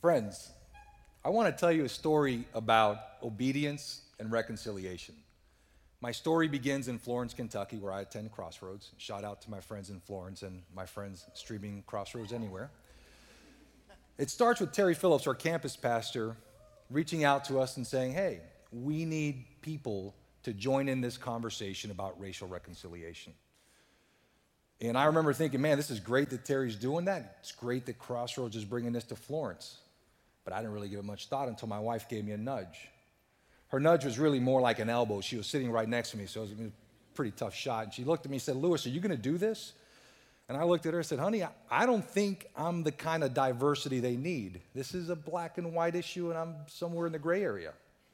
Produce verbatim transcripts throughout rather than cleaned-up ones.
Friends, I want to tell you a story about obedience and reconciliation. My story begins in Florence, Kentucky, where I attend Crossroads. Shout out to my friends in Florence and my friends streaming Crossroads anywhere. It starts with Terry Phillips, our campus pastor, reaching out to us and saying, hey, we need people to join in this conversation about racial reconciliation. And I remember thinking, man, this is great that Terry's doing that. It's great that Crossroads is bringing this to Florence. But I didn't really give it much thought until my wife gave me a nudge. Her nudge was really more like an elbow. She was sitting right next to me, so it was a pretty tough shot. And she looked at me and said, Louis, are you going to do this? And I looked at her and said, honey, I, I don't think I'm the kind of diversity they need. This is a black and white issue, and I'm somewhere in the gray area.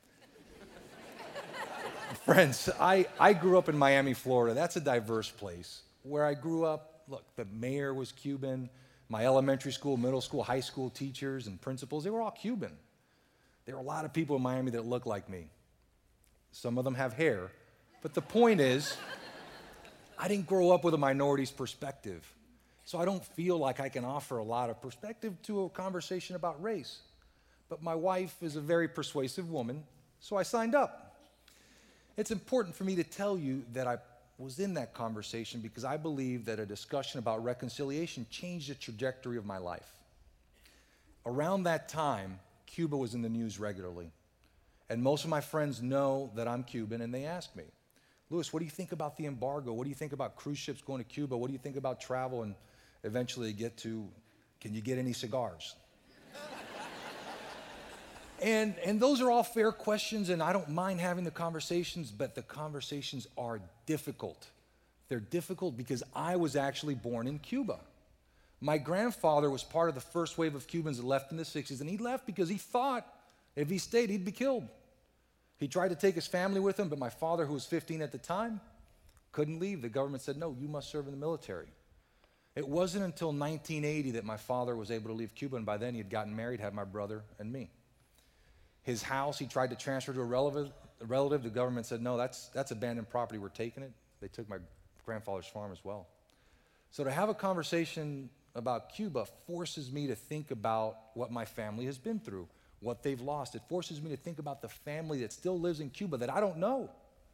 Friends, I, I grew up in Miami, Florida. That's a diverse place. Where I grew up, look, the mayor was Cuban. My elementary school, middle school, high school teachers and principals, they were all Cuban. There were a lot of people in Miami that look like me. Some of them have hair. But the point is, I didn't grow up with a minority's perspective. So I don't feel like I can offer a lot of perspective to a conversation about race. But my wife is a very persuasive woman, so I signed up. It's important for me to tell you that I was in that conversation because I believe that a discussion about reconciliation changed the trajectory of my life. Around that time, Cuba was in the news regularly. And most of my friends know that I'm Cuban, and they ask me, Louis, what do you think about the embargo? What do you think about cruise ships going to Cuba? What do you think about travel? And eventually get to, can you get any cigars? and, and those are all fair questions, and I don't mind having the conversations, but the conversations are difficult. They're difficult because I was actually born in Cuba. My grandfather was part of the first wave of Cubans that left in the sixties, and he left because he thought if he stayed, he'd be killed. He tried to take his family with him, but my father, who was fifteen at the time, couldn't leave. The government said, no, you must serve in the military. It wasn't until nineteen eighty that my father was able to leave Cuba, and by then he had gotten married, had my brother and me. His house, he tried to transfer to a relative. A relative. The government said, no, that's, that's abandoned property, we're taking it. They took my grandfather's farm as well. So to have a conversation about Cuba forces me to think about what my family has been through, what they've lost. It forces me to think about the family that still lives in Cuba that I don't know.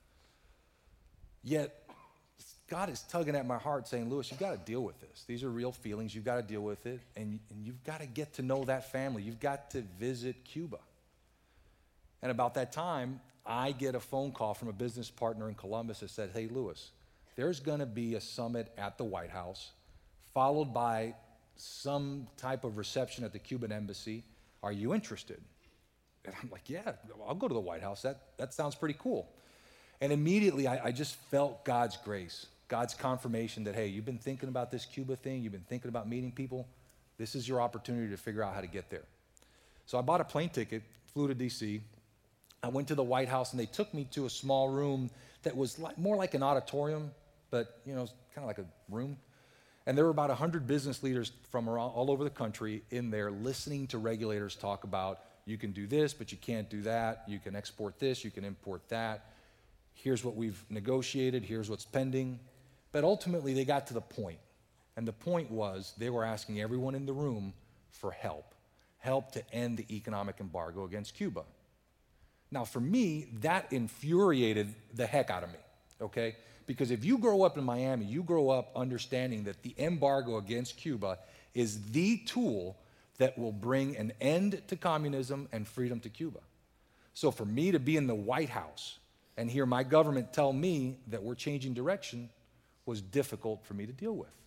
Yet, God is tugging at my heart saying, Louis, you've got to deal with this. These are real feelings. You've got to deal with it. And, and you've got to get to know that family. You've got to visit Cuba. And about that time, I get a phone call from a business partner in Columbus that said, hey, Louis, there's going to be a summit at the White House, followed by some type of reception at the Cuban embassy. Are you interested? And I'm like, yeah, I'll go to the White House. That, that sounds pretty cool. And immediately, I, I just felt God's grace, God's confirmation that, hey, you've been thinking about this Cuba thing. You've been thinking about meeting people. This is your opportunity to figure out how to get there. So I bought a plane ticket, flew to D C. I went to the White House, and they took me to a small room that was like, more like an auditorium, but, you know, kind of like a room. And there were about one hundred business leaders from around, all over the country in there listening to regulators talk about, you can do this, but you can't do that. You can export this, you can import that. Here's what we've negotiated, here's what's pending. But ultimately, they got to the point. And the point was they were asking everyone in the room for help, help to end the economic embargo against Cuba. Now, for me, that infuriated the heck out of me, okay? Because if you grow up in Miami, you grow up understanding that the embargo against Cuba is the tool that will bring an end to communism and freedom to Cuba. So for me to be in the White House and hear my government tell me that we're changing direction was difficult for me to deal with.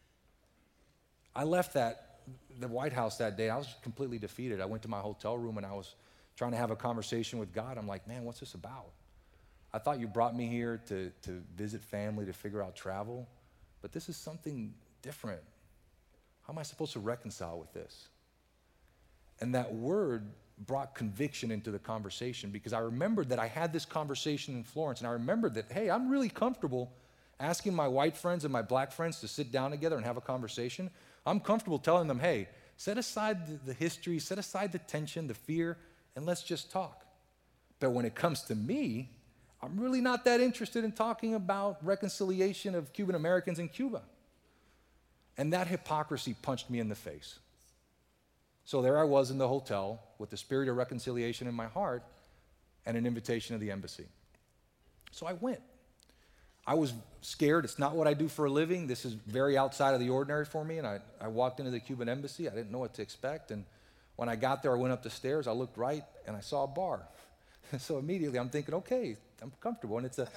I left that, the White House that day. I was completely defeated. I went to my hotel room and I was trying to have a conversation with God. I'm like, man, what's this about? I thought you brought me here to, to visit family, to figure out travel, but this is something different. How am I supposed to reconcile with this? And that word brought conviction into the conversation because I remembered that I had this conversation in Florence, and I remembered that, hey, I'm really comfortable asking my white friends and my black friends to sit down together and have a conversation. I'm comfortable telling them, hey, set aside the, the history, set aside the tension, the fear, and let's just talk. But when it comes to me, I'm really not that interested in talking about reconciliation of Cuban Americans in Cuba. And that hypocrisy punched me in the face. So there I was in the hotel with the spirit of reconciliation in my heart and an invitation to the embassy. So I went. I was scared. It's not what I do for a living. This is very outside of the ordinary for me. And I, I walked into the Cuban embassy. I didn't know what to expect. And when I got there, I went up the stairs. I looked right, and I saw a bar. So immediately I'm thinking, okay, I'm comfortable. And it's a,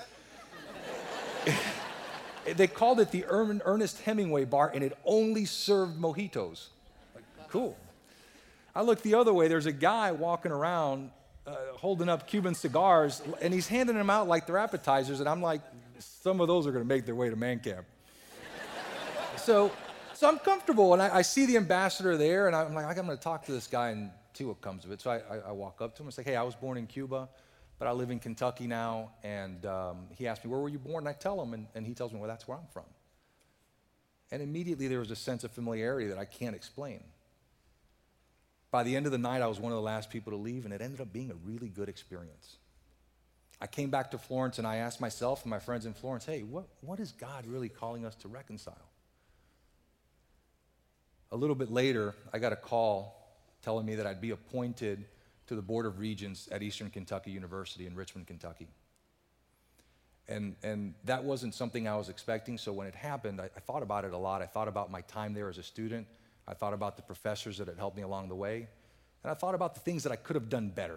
they called it the Ernest Hemingway bar, and it only served mojitos. Like, cool. I looked the other way. There's a guy walking around uh, holding up Cuban cigars, and he's handing them out like they're appetizers. And I'm like, some of those are going to make their way to man camp. so, so I'm comfortable, and I, I see the ambassador there, and I'm like, I'm going to talk to this guy and see what comes of it. So I, I, I walk up to him and say, hey, I was born in Cuba, but I live in Kentucky now. And um, he asked me, where were you born? And I tell him, and, and he tells me, well, that's where I'm from. And immediately there was a sense of familiarity that I can't explain. By the end of the night, I was one of the last people to leave, and it ended up being a really good experience. I came back to Florence, and I asked myself and my friends in Florence, hey, what, what is God really calling us to reconcile? A little bit later, I got a call telling me that I'd be appointed to the Board of Regents at Eastern Kentucky University in Richmond, Kentucky. And, and that wasn't something I was expecting, so when it happened, I, I thought about it a lot. I thought about my time there as a student. I thought about the professors that had helped me along the way. And I thought about the things that I could have done better.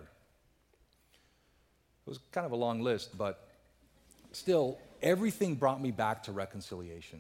It was kind of a long list, but still, everything brought me back to reconciliation.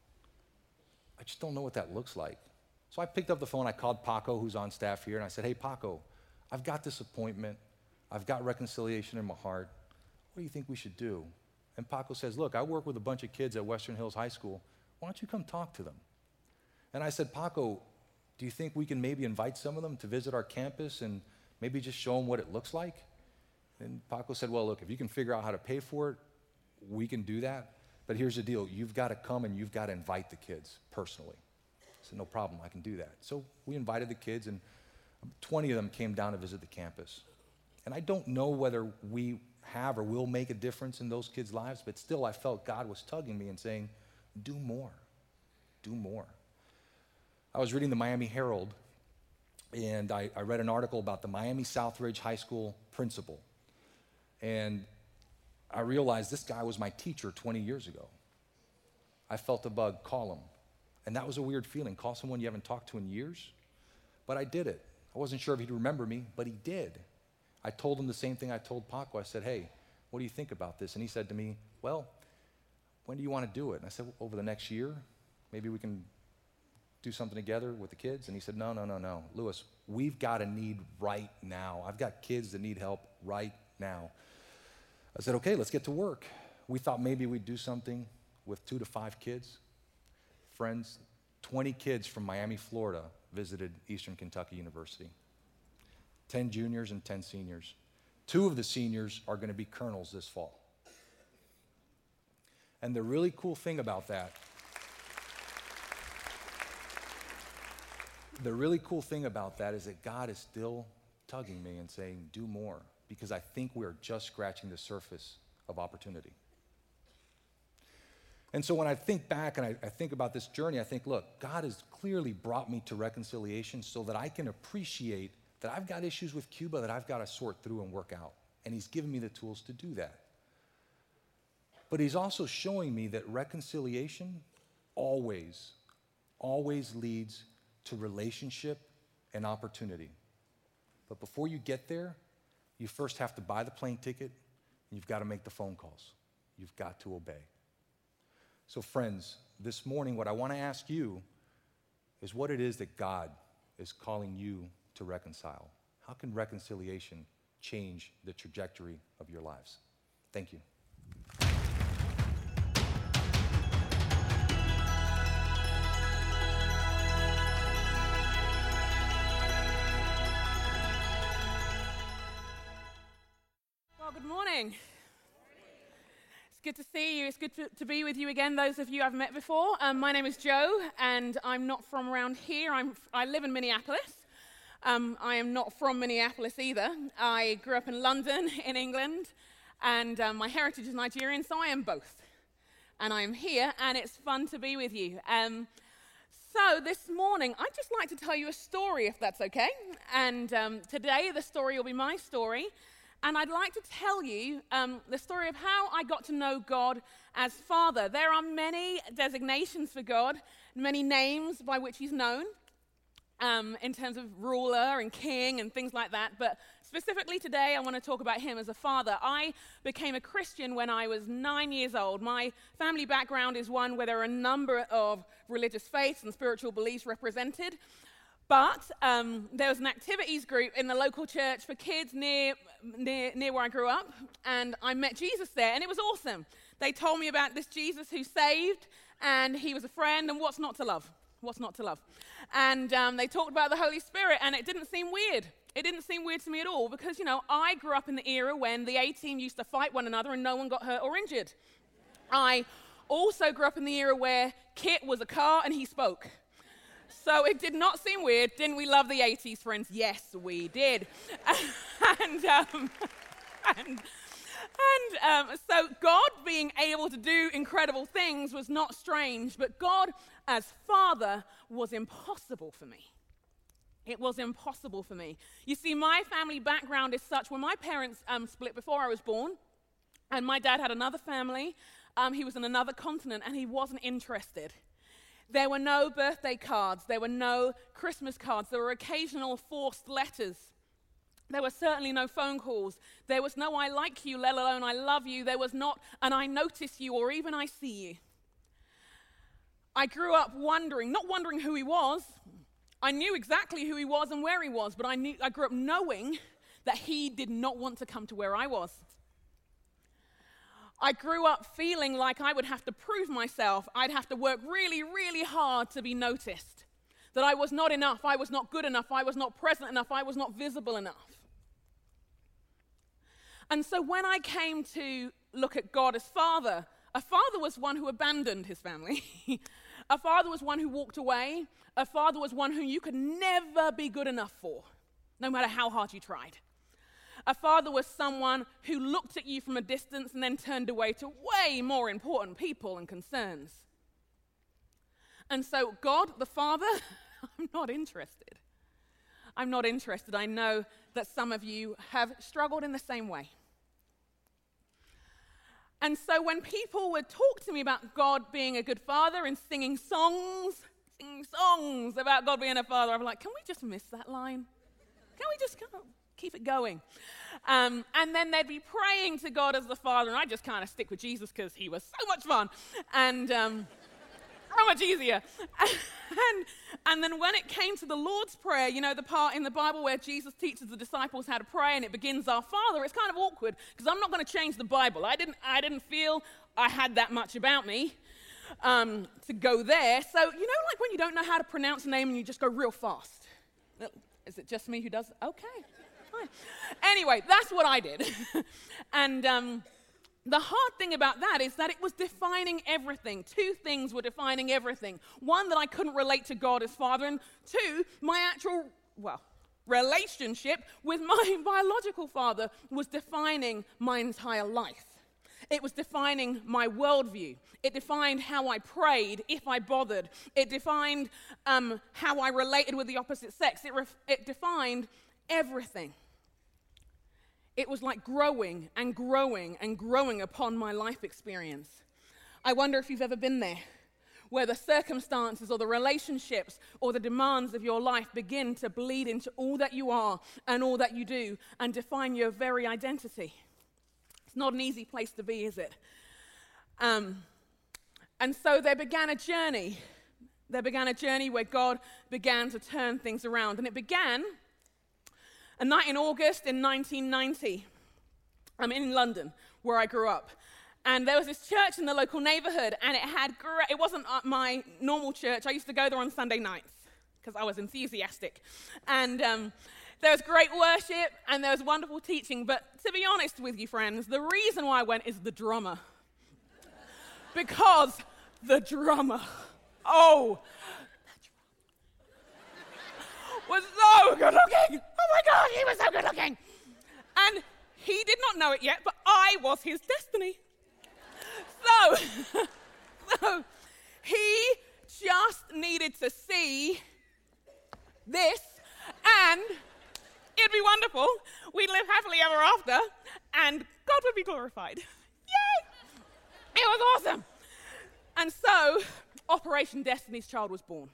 I just don't know what that looks like. So I picked up the phone, I called Paco, who's on staff here, and I said, hey, Paco, I've got this appointment. I've got reconciliation in my heart. What do you think we should do? And Paco says, look, I work with a bunch of kids at Western Hills High School. Why don't you come talk to them? And I said, Paco, do you think we can maybe invite some of them to visit our campus and maybe just show them what it looks like? And Paco said, well, look, if you can figure out how to pay for it, we can do that. But here's the deal. You've got to come and you've got to invite the kids personally. I said, no problem. I can do that. So we invited the kids, and twenty of them came down to visit the campus. And I don't know whether we have or will make a difference in those kids' lives, but still I felt God was tugging me and saying, do more. Do more. I was reading the Miami Herald, and I, I read an article about the Miami Southridge High School principal. And I realized this guy was my teacher twenty years ago. I felt a bug, call him. And that was a weird feeling, call someone you haven't talked to in years. But I did it. I wasn't sure if he'd remember me, but he did. I told him the same thing I told Paco. I said, hey, what do you think about this? And he said to me, well, when do you want to do it? And I said, well, over the next year, maybe we can do something together with the kids. And he said, no, no, no, no. Lewis, we've got a need right now. I've got kids that need help right now. I said, okay, let's get to work. We thought maybe we'd do something with two to five kids. Friends, twenty kids from Miami, Florida visited Eastern Kentucky University. ten juniors and ten seniors. Two of the seniors are going to be colonels this fall. And the really cool thing about that, the really cool thing about that is that God is still tugging me and saying, do more, because I think we're just scratching the surface of opportunity. And so when I think back and I, I think about this journey, I think, look, God has clearly brought me to reconciliation so that I can appreciate that I've got issues with Cuba that I've got to sort through and work out. And he's given me the tools to do that. But he's also showing me that reconciliation always, always leads to relationship and opportunity. But before you get there, you first have to buy the plane ticket, and you've got to make the phone calls. You've got to obey. So friends, this morning what I want to ask you is what it is that God is calling you to reconcile. How can reconciliation change the trajectory of your lives? Thank you. Well, good morning. It's good to see you. It's good to, to be with you again, those of you I've met before. Um, my name is Jo, and I'm not from around here. I'm, I live in Minneapolis. Um, I am not from Minneapolis either. I grew up in London, in England, and um, my heritage is Nigerian, so I am both. And I am here, and it's fun to be with you. Um, So this morning, I'd just like to tell you a story, if that's okay. And um, today, the story will be my story. And I'd like to tell you um, the story of how I got to know God as Father. There are many designations for God, many names by which he's known, um, in terms of ruler and king and things like that. But specifically today, I want to talk about him as a father. I became a Christian when I was nine years old. My family background is one where there are a number of religious faiths and spiritual beliefs represented. But um, there was an activities group in the local church for kids near, near, near where I grew up, and I met Jesus there, and it was awesome. They told me about this Jesus who saved, and he was a friend, and what's not to love? What's not to love? And um, they talked about the Holy Spirit, and it didn't seem weird. It didn't seem weird to me at all, because, you know, I grew up in the era when the A-team used to fight one another and no one got hurt or injured. I also grew up in the era where Kit was a car and he spoke. So it did not seem weird. Didn't we love the eighties, friends? Yes, we did. and, um, and, and um, so God being able to do incredible things was not strange, but God as Father was impossible for me. It was impossible for me. You see, my family background is such, when my parents um, split before I was born, and my dad had another family, um, he was in another continent, and he wasn't interested. There were no birthday cards. There were no Christmas cards. There were occasional forced letters. There were certainly no phone calls. There was no I like you, let alone I love you. There was not an I notice you or even I see you. I grew up wondering, not wondering who he was. I knew exactly who he was and where he was, but I knew I grew up knowing that he did not want to come to where I was. I grew up feeling like I would have to prove myself. I'd have to work really, really hard to be noticed. That I was not enough, I was not good enough, I was not present enough, I was not visible enough. And so when I came to look at God as Father, a father was one who abandoned his family. A father was one who walked away. A father was one who you could never be good enough for, no matter how hard you tried. A father was someone who looked at you from a distance and then turned away to way more important people and concerns. And so God, the Father, I'm not interested. I'm not interested. I know that some of you have struggled in the same way. And so when people would talk to me about God being a good father and singing songs, singing songs about God being a father, I'm like, can we just miss that line? Can we just come? Keep it going. Um, and then they'd be praying to God as the Father, and I just kind of stick with Jesus because he was so much fun and um, so much easier. and, and then when it came to the Lord's Prayer, you know, the part in the Bible where Jesus teaches the disciples how to pray and it begins, Our Father, it's kind of awkward because I'm not going to change the Bible. I didn't, I didn't feel I had that much about me um, to go there. So, you know, like when you don't know how to pronounce a name and you just go real fast. Is it just me who does? Okay. Anyway, that's what I did. and um, the hard thing about that is that it was defining everything. Two things were defining everything. One, that I couldn't relate to God as Father, and two, my actual, well, relationship with my biological father was defining my entire life. It was defining my worldview. It defined how I prayed, if I bothered. It defined um, how I related with the opposite sex. It, ref- it defined everything. It was like growing and growing and growing upon my life experience. I wonder if you've ever been there, where the circumstances or the relationships or the demands of your life begin to bleed into all that you are and all that you do and define your very identity. It's not an easy place to be, is it? Um, and so there began a journey. There began a journey where God began to turn things around. And it began a night in August in nineteen ninety. I'm in London, where I grew up. And there was this church in the local neighborhood, and it had great, it wasn't my normal church. I used to go there on Sunday nights because I was enthusiastic. And um, there was great worship, and there was wonderful teaching. But to be honest with you, friends, the reason why I went is the drummer. Because the drummer, oh, was so good looking. Oh my God, he was so good looking. And he did not know it yet, but I was his destiny. So, so he just needed to see this, and it'd be wonderful. We'd live happily ever after, and God would be glorified. Yay! It was awesome. And so, Operation Destiny's Child was born.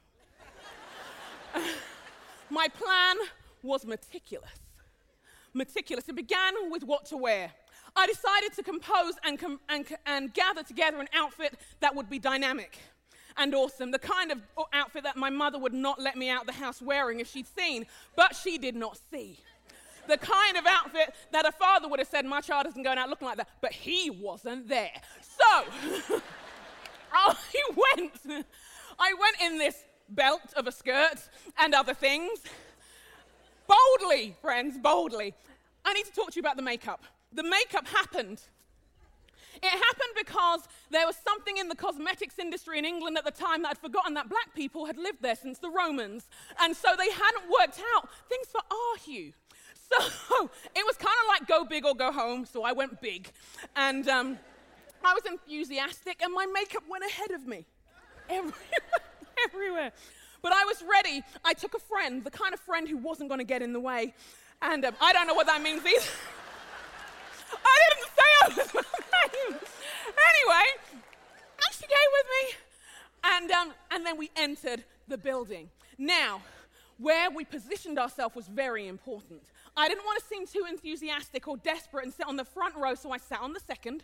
My plan was meticulous. Meticulous. It began with what to wear. I decided to compose and, com- and, and gather together an outfit that would be dynamic and awesome, the kind of outfit that my mother would not let me out the house wearing if she'd seen, but she did not see. The kind of outfit that a father would have said, my child isn't going out looking like that, but he wasn't there. So, I went, I went in this belt of a skirt and other things, boldly, friends, boldly. I need to talk to you about the makeup. The makeup happened. It happened because there was something in the cosmetics industry in England at the time that had forgotten that black people had lived there since the Romans. And so they hadn't worked out things for our hue. So it was kind of like go big or go home, so I went big. And um, I was enthusiastic, and my makeup went ahead of me. Everywhere, everywhere. But I was ready. I took a friend, the kind of friend who wasn't going to get in the way. And um, I don't know what that means either. I didn't say I was my name. Anyway, and she came with me. And, um, and then we entered the building. Now, where we positioned ourselves was very important. I didn't want to seem too enthusiastic or desperate and sit on the front row, so I sat on the second.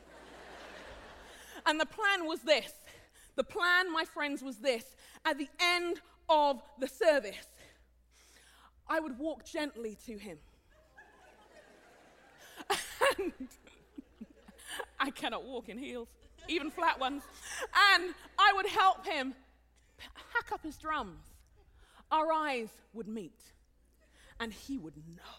And the plan was this. The plan, my friends, was this. At the end of the service, I would walk gently to him. And I cannot walk in heels, even flat ones. And I would help him pack up his drums. Our eyes would meet, and he would know.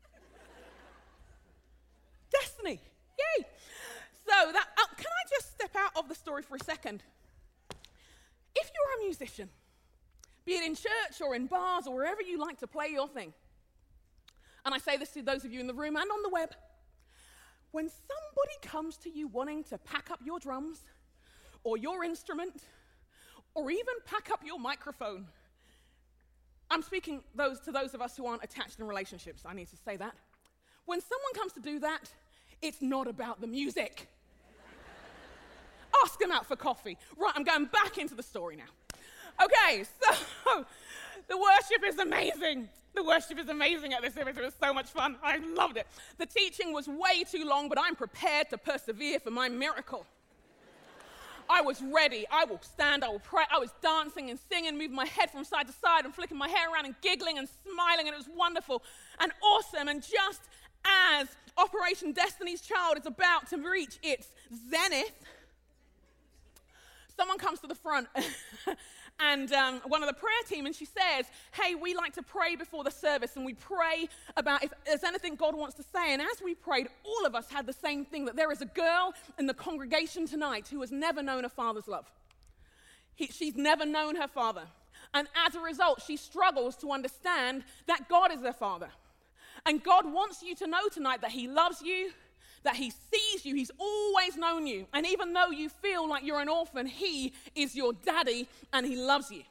Destiny, yay! So that, oh, can I just step out of the story for a second? If you're a musician, be it in church or in bars or wherever you like to play your thing, and I say this to those of you in the room and on the web, when somebody comes to you wanting to pack up your drums or your instrument or even pack up your microphone, I'm speaking those to those of us who aren't attached in relationships, I need to say that. When someone comes to do that, it's not about the music. Ask them out for coffee. Right, I'm going back into the story now. Okay, so the worship is amazing. The worship is amazing at this service. It was so much fun. I loved it. The teaching was way too long, but I'm prepared to persevere for my miracle. I was ready. I will stand, I will pray. I was dancing and singing, moving my head from side to side and flicking my hair around and giggling and smiling, and it was wonderful and awesome. And just as Operation Destiny's Child is about to reach its zenith, someone comes to the front and um, one of the prayer team, and she says, hey, we like to pray before the service, and we pray about if there's anything God wants to say. And as we prayed, all of us had the same thing, that there is a girl in the congregation tonight who has never known a father's love. He, she's never known her father. And as a result, she struggles to understand that God is her father. And God wants you to know tonight that he loves you, that he sees you, he's always known you. And even though you feel like you're an orphan, he is your daddy and he loves you.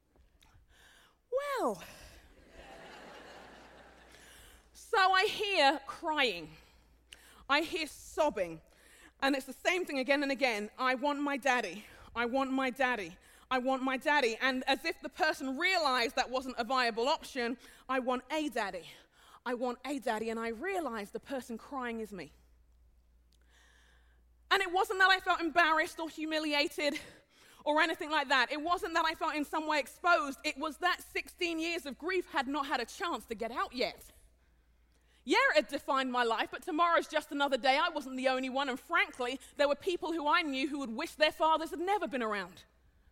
Well, so I hear crying. I hear sobbing. And it's the same thing again and again. I want my daddy. I want my daddy. I want my daddy. And as if the person realized that wasn't a viable option, I want a daddy. I want a daddy. And I realized the person crying is me. And it wasn't that I felt embarrassed or humiliated or anything like that. It wasn't that I felt in some way exposed. It was that sixteen years of grief had not had a chance to get out yet. Yeah, it defined my life, but tomorrow's just another day. I wasn't the only one, and frankly, there were people who I knew who would wish their fathers had never been around.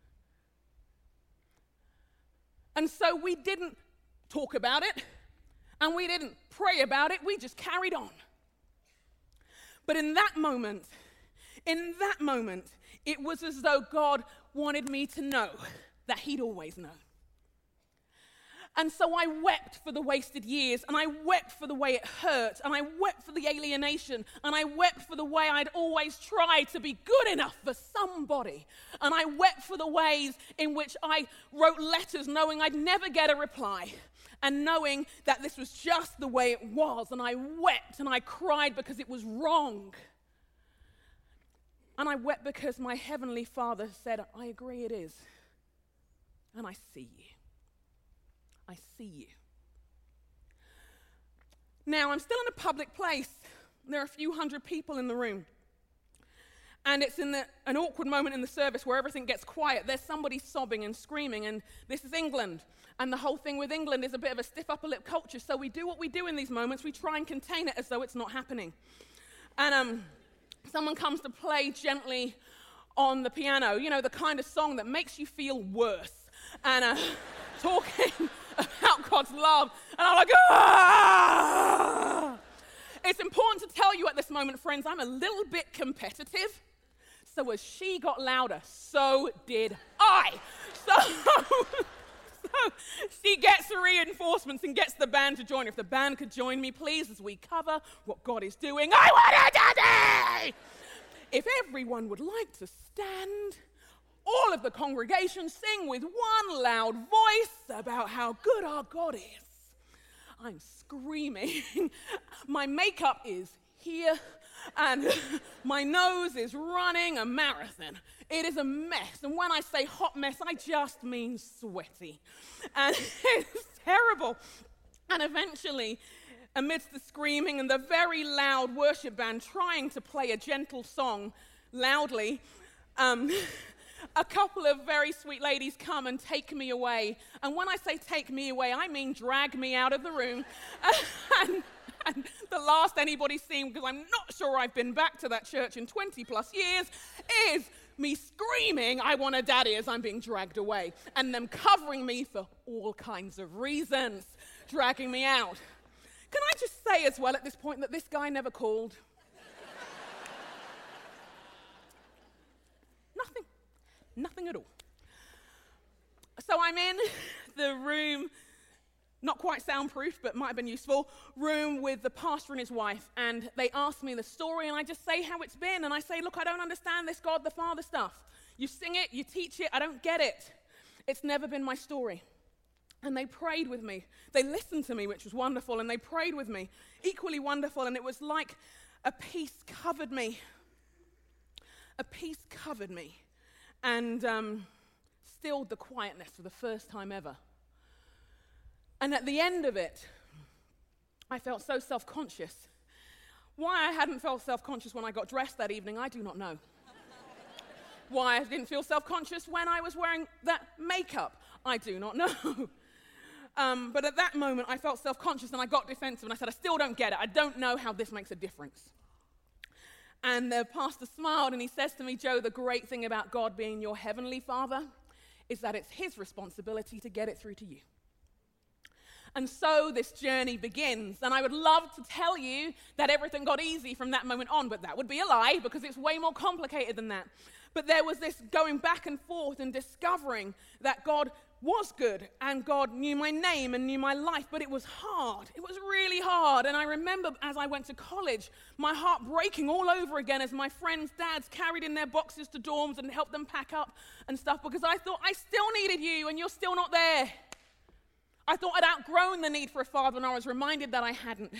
And so we didn't talk about it, and we didn't pray about it. We just carried on. But in that moment, In that moment, it was as though God wanted me to know that he'd always known. And so I wept for the wasted years, and I wept for the way it hurt, and I wept for the alienation, and I wept for the way I'd always tried to be good enough for somebody. And I wept for the ways in which I wrote letters knowing I'd never get a reply, and knowing that this was just the way it was. And I wept and I cried because it was wrong. And I wept because my Heavenly Father said, I agree it is. And I see you. I see you. Now, I'm still in a public place. There are a few hundred people in the room. And it's in the, an awkward moment in the service where everything gets quiet. There's somebody sobbing and screaming, and this is England. And the whole thing with England is a bit of a stiff upper lip culture. So we do what we do in these moments. We try and contain it as though it's not happening. And um, someone comes to play gently on the piano, you know, the kind of song that makes you feel worse. And uh, talking about God's love. And I'm like, ah! It's important to tell you at this moment, friends, I'm a little bit competitive. So as she got louder, so did I. So, so she gets the reinforcements and gets the band to join. If the band could join me, please, as we cover what God is doing. I want a daddy! If everyone would like to stand, all of the congregation sing with one loud voice about how good our God is. I'm screaming. My makeup is here, and my nose is running a marathon. It is a mess, and when I say hot mess, I just mean sweaty. And it's terrible. And eventually, amidst the screaming and the very loud worship band trying to play a gentle song loudly, um, a couple of very sweet ladies come and take me away. And when I say take me away, I mean drag me out of the room. and, and the last anybody's seen, because I'm not sure I've been back to that church in twenty plus years, is me screaming, I want a daddy, as I'm being dragged away. And them covering me for all kinds of reasons, dragging me out. Can I just say as well at this point that this guy never called? Nothing. Nothing at all. So I'm in the room, not quite soundproof, but might have been useful, room with the pastor and his wife, and they ask me the story, and I just say how it's been, and I say, look, I don't understand this God the Father stuff. You sing it, you teach it, I don't get it. It's never been my story. And they prayed with me. They listened to me, which was wonderful, and they prayed with me, equally wonderful, and it was like a peace covered me. A peace covered me. And um, stilled the quietness for the first time ever. And at the end of it, I felt so self-conscious. Why I hadn't felt self-conscious when I got dressed that evening, I do not know. Why I didn't feel self-conscious when I was wearing that makeup, I do not know. um, but at that moment, I felt self-conscious and I got defensive and I said, I still don't get it. I don't know how this makes a difference. And the pastor smiled and he says to me, Joe, the great thing about God being your heavenly Father is that it's his responsibility to get it through to you. And so this journey begins. And I would love to tell you that everything got easy from that moment on, but that would be a lie because it's way more complicated than that. But there was this going back and forth and discovering that God was good and God knew my name and knew my life, but it was hard. It was really hard. And I remember as I went to college, my heart breaking all over again as my friends' dads carried in their boxes to dorms and helped them pack up and stuff because I thought I still needed you and you're still not there. I thought I'd outgrown the need for a father and I was reminded that I hadn't.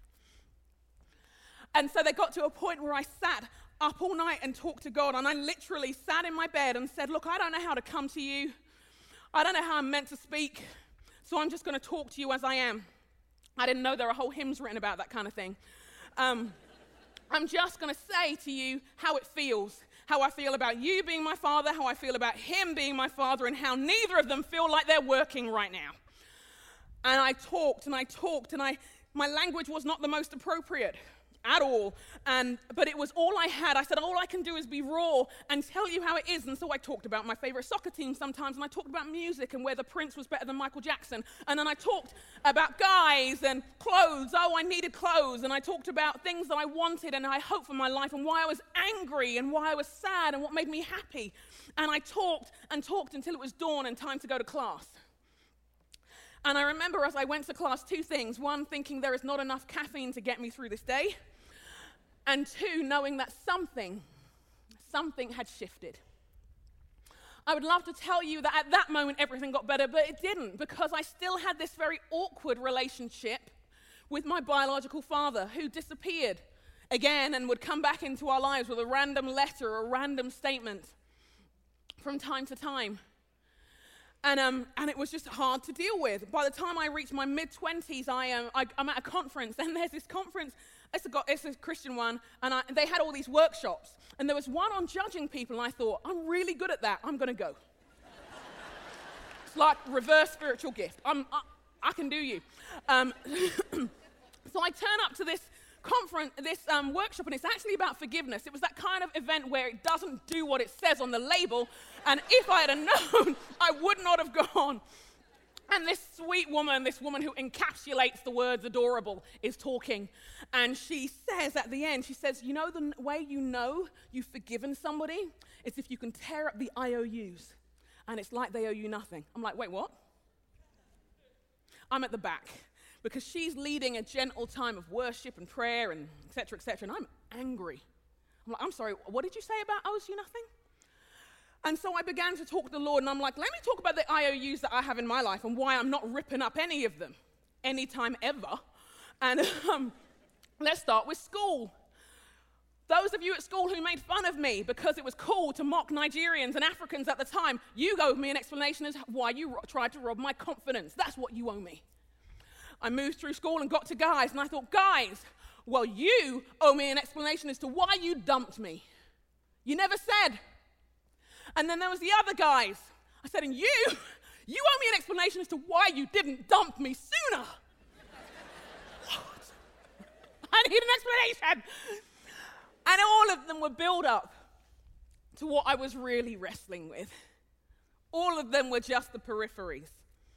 And so they got to a point where I sat up all night and talked to God, and I literally sat in my bed and said, look, I don't know how to come to you. I don't know how I'm meant to speak, so I'm just going to talk to you as I am. I didn't know there were whole hymns written about that kind of thing. Um, I'm just going to say to you how it feels, how I feel about you being my father, how I feel about him being my father, and how neither of them feel like they're working right now. And I talked and I talked, and I my language was not the most appropriate at all. And but it was all I had. I said, all I can do is be raw and tell you how it is. And so I talked about my favorite soccer team sometimes, and I talked about music and whether Prince was better than Michael Jackson. And then I talked about guys and clothes. Oh, I needed clothes. And I talked about things that I wanted and I hoped for my life and why I was angry and why I was sad and what made me happy. And I talked and talked until it was dawn and time to go to class. And I remember as I went to class, two things. One, thinking there is not enough caffeine to get me through this day. And two, knowing that something, something had shifted. I would love to tell you that at that moment everything got better, but it didn't, because I still had this very awkward relationship with my biological father, who disappeared again and would come back into our lives with a random letter or a random statement from time to time. And, um, and it was just hard to deal with. By the time I reached my mid-twenties, I, um, I, I'm at a conference, and there's this conference, it's a, it's a Christian one, and I, they had all these workshops. And there was one on judging people, and I thought, I'm really good at that, I'm going to go. It's like reverse spiritual gift. I'm, I, I can do you. Um, so I turn up to this conference, this um, workshop, and it's actually about forgiveness. It was that kind of event where it doesn't do what it says on the label, and if I had known, I would not have gone. And this sweet woman, this woman who encapsulates the words adorable, is talking. And she says at the end, she says, you know the way you know you've forgiven somebody is if you can tear up the I O Us, and it's like they owe you nothing. I'm like, wait, what? I'm at the back, because she's leading a gentle time of worship and prayer and et cetera, et cetera, and I'm angry. I'm like, I'm sorry, what did you say about owes you nothing? And so I began to talk to the Lord, and I'm like, let me talk about the I O Us that I have in my life and why I'm not ripping up any of them anytime ever. And um, let's start with school. Those of you at school who made fun of me because it was cool to mock Nigerians and Africans at the time, you owe me an explanation as to why you ro- tried to rob my confidence. That's what you owe me. I moved through school and got to guys, and I thought, guys, well, you owe me an explanation as to why you dumped me. You never said. And then there was the other guys. I said, and you, you owe me an explanation as to why you didn't dump me sooner. What? I need an explanation. And all of them were built up to what I was really wrestling with. All of them were just the peripheries.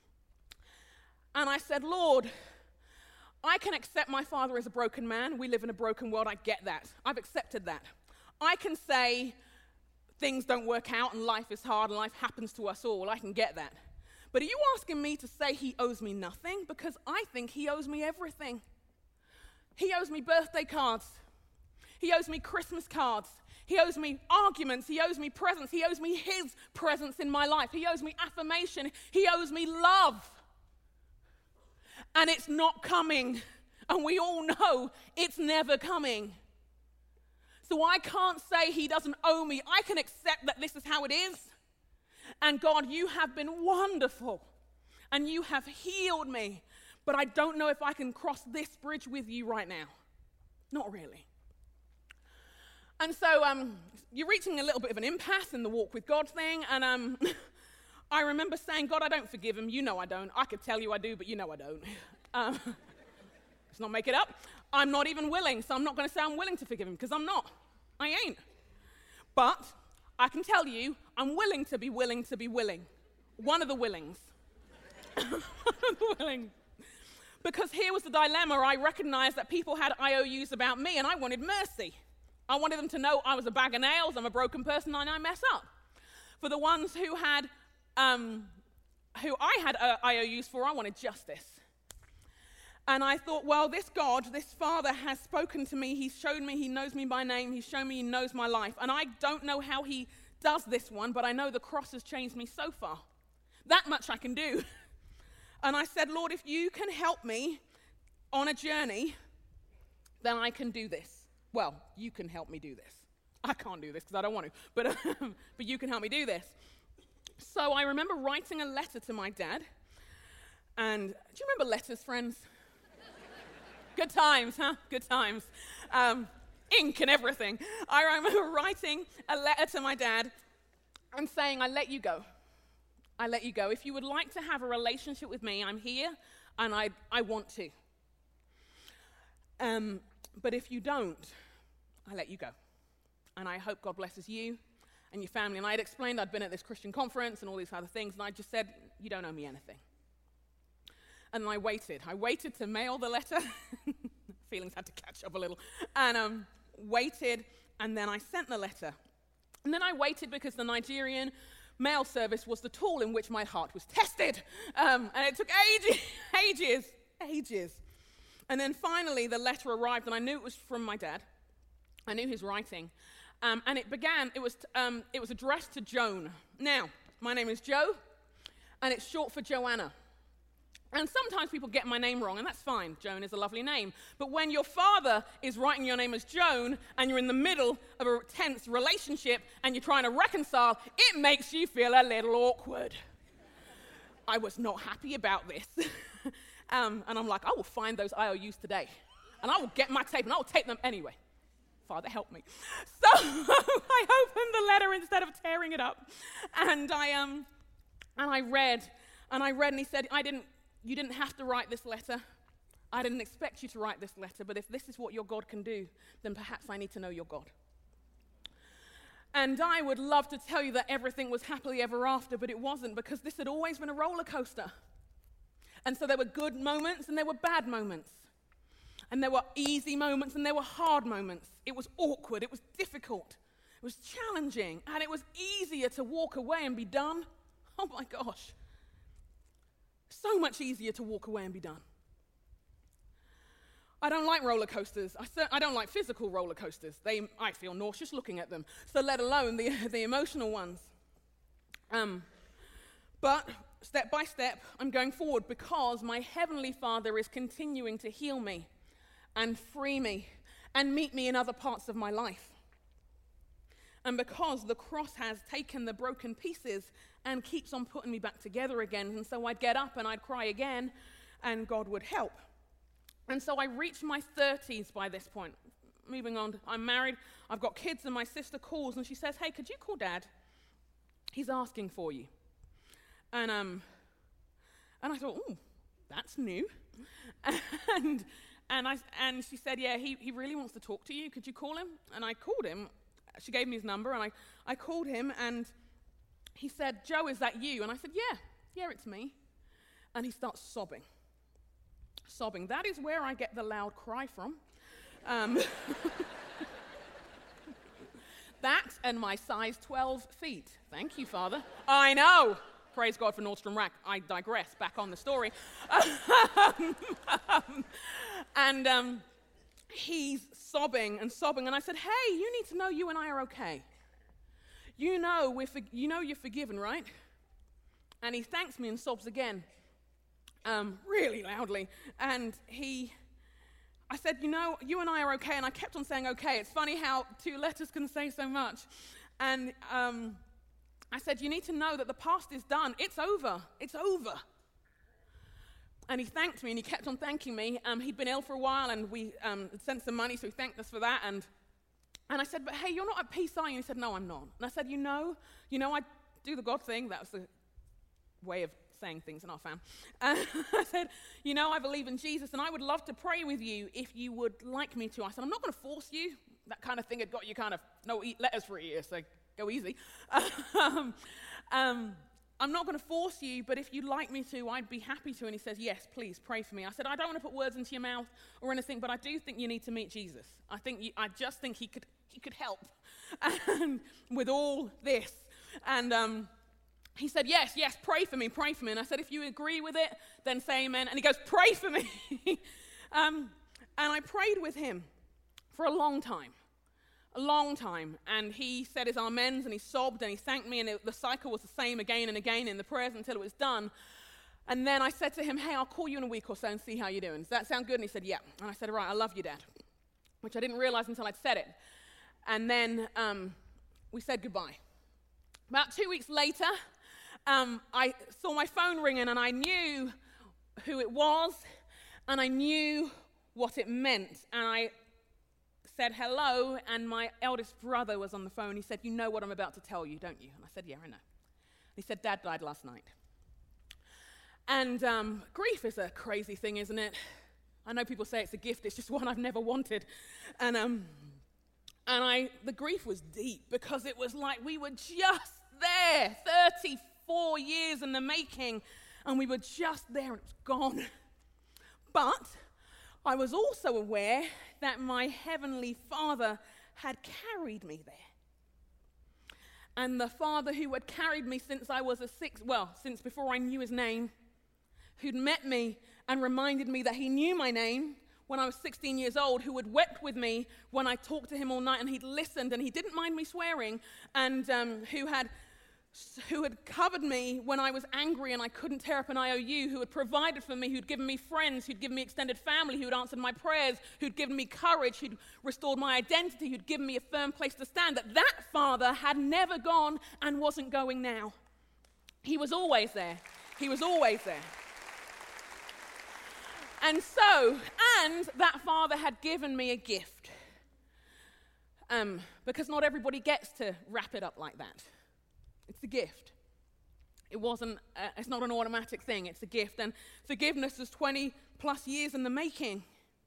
And I said, Lord, I can accept my father as a broken man. We live in a broken world. I get that. I've accepted that. I can say things don't work out and life is hard and life happens to us all. I can get that. But are you asking me to say he owes me nothing? Because I think he owes me everything. He owes me birthday cards. He owes me Christmas cards. He owes me arguments. He owes me presents. He owes me his presence in my life. He owes me affirmation. He owes me love. And it's not coming. And we all know it's never coming. So I can't say he doesn't owe me. I can accept that this is how it is. And God, you have been wonderful. And you have healed me. But I don't know if I can cross this bridge with you right now. Not really. And so um, you're reaching a little bit of an impasse in the walk with God thing. And um, I remember saying, God, I don't forgive him. You know I don't. I could tell you I do, but you know I don't. Um, let's not make it up. I'm not even willing, so I'm not going to say I'm willing to forgive him, because I'm not. I ain't. But I can tell you, I'm willing to be willing to be willing. One of the willings. One of the willings. Because here was the dilemma. I recognized that people had I O Us about me, and I wanted mercy. I wanted them to know I was a bag of nails, I'm a broken person, and I mess up. For the ones who had, um, who I had uh, I O Us for, I wanted justice. And I thought, well, this God, this Father has spoken to me. He's shown me he knows me by name. He's shown me he knows my life. And I don't know how he does this one, but I know the cross has changed me so far. That much I can do. And I said, Lord, if you can help me on a journey, then I can do this. Well, you can help me do this. I can't do this because I don't want to, but, um, but you can help me do this. So I remember writing a letter to my dad. And do you remember letters, friends? Good times, huh? Good times. Um, ink and everything. I remember writing a letter to my dad and saying, I let you go. I let you go. If you would like to have a relationship with me, I'm here, and I, I want to. Um, but if you don't, I let you go. And I hope God blesses you and your family. And I had explained I'd been at this Christian conference and all these other things, and I just said, you don't owe me anything. And then I waited. I waited to mail the letter. Feelings had to catch up a little. And um, waited, and then I sent the letter. And then I waited because the Nigerian mail service was the tool in which my heart was tested. Um, and it took ages, ages, ages. And then finally the letter arrived, and I knew it was from my dad. I knew his writing. Um, and it began, it was, um, it was addressed to Joan. Now, my name is Joe, and it's short for Joanna. And sometimes people get my name wrong, and that's fine. Joan is a lovely name. But when your father is writing your name as Joan, and you're in the middle of a tense relationship, and you're trying to reconcile, it makes you feel a little awkward. I was not happy about this. um, and I'm like, I will find those I O Us today. And I will get my tape, and I will tape them anyway. Father, help me. So I opened the letter instead of tearing it up. And I, um, and I read, and I read, and he said, I didn't, You didn't have to write this letter. I didn't expect you to write this letter, but if this is what your God can do, then perhaps I need to know your God. And I would love to tell you that everything was happily ever after, but it wasn't, because this had always been a roller coaster. And so there were good moments and there were bad moments. And there were easy moments and there were hard moments. It was awkward, it was difficult, it was challenging, and it was easier to walk away and be done. Oh my gosh. So much easier to walk away and be done. I don't like roller coasters. I, cer- I don't like physical roller coasters. They, I feel nauseous looking at them, so let alone the, the emotional ones. Um, but step by step, I'm going forward because my Heavenly Father is continuing to heal me and free me and meet me in other parts of my life. And because the cross has taken the broken pieces and keeps on putting me back together again. And so I'd get up and I'd cry again, and God would help. And so I reached my thirties by this point. Moving on, I'm married, I've got kids, and my sister calls and she says, hey, could you call Dad? He's asking for you. And um, and I thought, oh, that's new. and and I and she said, yeah, he, he really wants to talk to you. Could you call him? And I called him. She gave me his number, and I, I called him, and he said, Joe, is that you? And I said, yeah, yeah, it's me. And he starts sobbing. Sobbing. That is where I get the loud cry from. Um, that and my size twelve feet. Thank you, Father. I know. Praise God for Nordstrom Rack. I digress. Back on the story. um, and um, he's sobbing and sobbing. And I said, hey, you need to know you and I are okay. You know, we're for- you know you're forgiven, right? And he thanks me and sobs again, um, really loudly. And he, I said, you know, you and I are okay. And I kept on saying okay. It's funny how two letters can say so much. And um, I said, you need to know that the past is done. It's over. It's over. And he thanked me, and he kept on thanking me. Um, he'd been ill for a while, and we um, had sent some money, so he thanked us for that. And and I said, but hey, you're not at peace, are you? And he said, no, I'm not. And I said, you know, you know, I do the God thing. That was the way of saying things in our fam. And I said, you know, I believe in Jesus, and I would love to pray with you if you would like me to. I said, I'm not going to force you. That kind of thing had got you kind of, no eat letters for a year, so go easy. um, um, I'm not going to force you, but if you'd like me to, I'd be happy to. And he says, yes, please, pray for me. I said, I don't want to put words into your mouth or anything, but I do think you need to meet Jesus. I think you, I just think he could he could help and with all this. And um, he said, yes, yes, pray for me, pray for me. And I said, if you agree with it, then say amen. And he goes, pray for me. um, and I prayed with him for a long time. A long time, and he said his amens, and he sobbed, and he thanked me, and it, the cycle was the same again and again in the prayers until it was done. And then I said to him, hey, I'll call you in a week or so and see how you're doing. Does that sound good? And he said, yeah. And I said, all right, I love you, Dad, which I didn't realize until I'd said it. And then um, we said goodbye. About two weeks later, um, I saw my phone ringing, and I knew who it was, and I knew what it meant, and I said hello, and my eldest brother was on the phone. He said, you know what I'm about to tell you, don't you? And I said, yeah, I know. He said, Dad died last night. And um, grief is a crazy thing, isn't it? I know people say it's a gift. It's just one I've never wanted. And um, and I, the grief was deep because it was like we were just there, thirty-four years in the making, and we were just there, and it was gone. But I was also aware that my Heavenly Father had carried me there. And the Father who had carried me since I was a six, well, since before I knew his name, who'd met me and reminded me that he knew my name when I was sixteen years old, who had wept with me when I talked to him all night, and he'd listened and he didn't mind me swearing, and um, who had who had covered me when I was angry and I couldn't tear up an I O U, who had provided for me, who'd given me friends, who'd given me extended family, who'd answered my prayers, who'd given me courage, who'd restored my identity, who'd given me a firm place to stand, that that Father had never gone and wasn't going now. He was always there. He was always there. And so, and that Father had given me a gift. Um, because not everybody gets to wrap it up like that. It's a gift. It wasn't, uh, it's not an automatic thing, it's a gift. And forgiveness is twenty plus years in the making.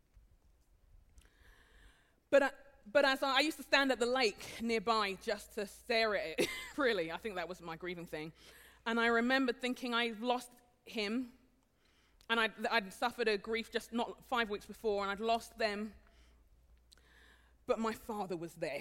But, uh, but as I, I used to stand at the lake nearby just to stare at it, really, I think that was my grieving thing. And I remembered thinking I've lost him, and I'd, I'd suffered a grief just not five weeks before, and I'd lost them, but my Father was there.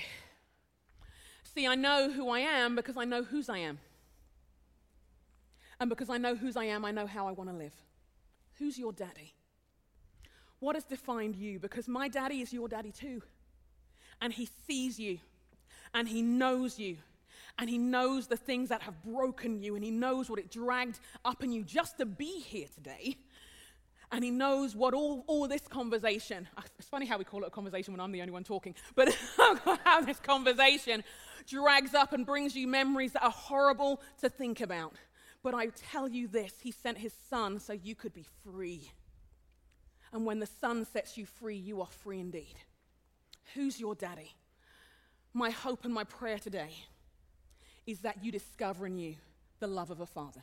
See, I know who I am because I know whose I am. And because I know whose I am, I know how I want to live. Who's your daddy? What has defined you? Because my daddy is your daddy too. And he sees you. And he knows you. And he knows the things that have broken you. And he knows what it dragged up in you just to be here today. And he knows what all, all this conversation, it's funny how we call it a conversation when I'm the only one talking, but how this conversation drags up and brings you memories that are horrible to think about. But I tell you this, he sent his son so you could be free. And when the son sets you free, you are free indeed. Who's your daddy? My hope and my prayer today is that you discover in you the love of a father.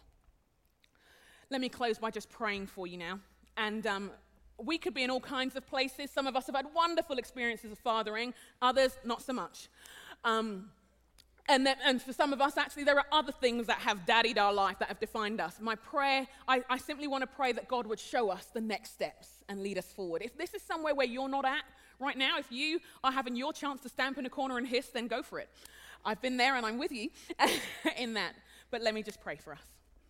Let me close by just praying for you now. And um, we could be in all kinds of places. Some of us have had wonderful experiences of fathering, others not so much. Um, and, then, and for some of us, actually, there are other things that have daddied our life, that have defined us. My prayer, I, I simply want to pray that God would show us the next steps and lead us forward. If this is somewhere where you're not at right now, if you are having your chance to stamp in a corner and hiss, then go for it. I've been there and I'm with you in that. But let me just pray for us.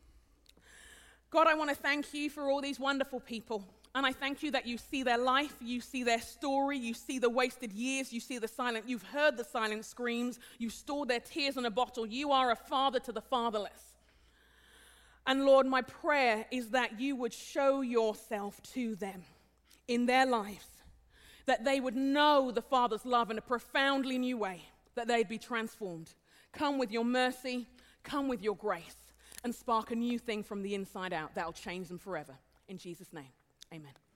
God, I want to thank you for all these wonderful people. And I thank you that you see their life, you see their story, you see the wasted years, you see the silent, you've heard the silent screams, you stored their tears in a bottle. You are a father to the fatherless. And Lord, my prayer is that you would show yourself to them in their lives, that they would know the Father's love in a profoundly new way, that they'd be transformed. Come with your mercy, come with your grace, and spark a new thing from the inside out that'll change them forever. In Jesus' name, amen.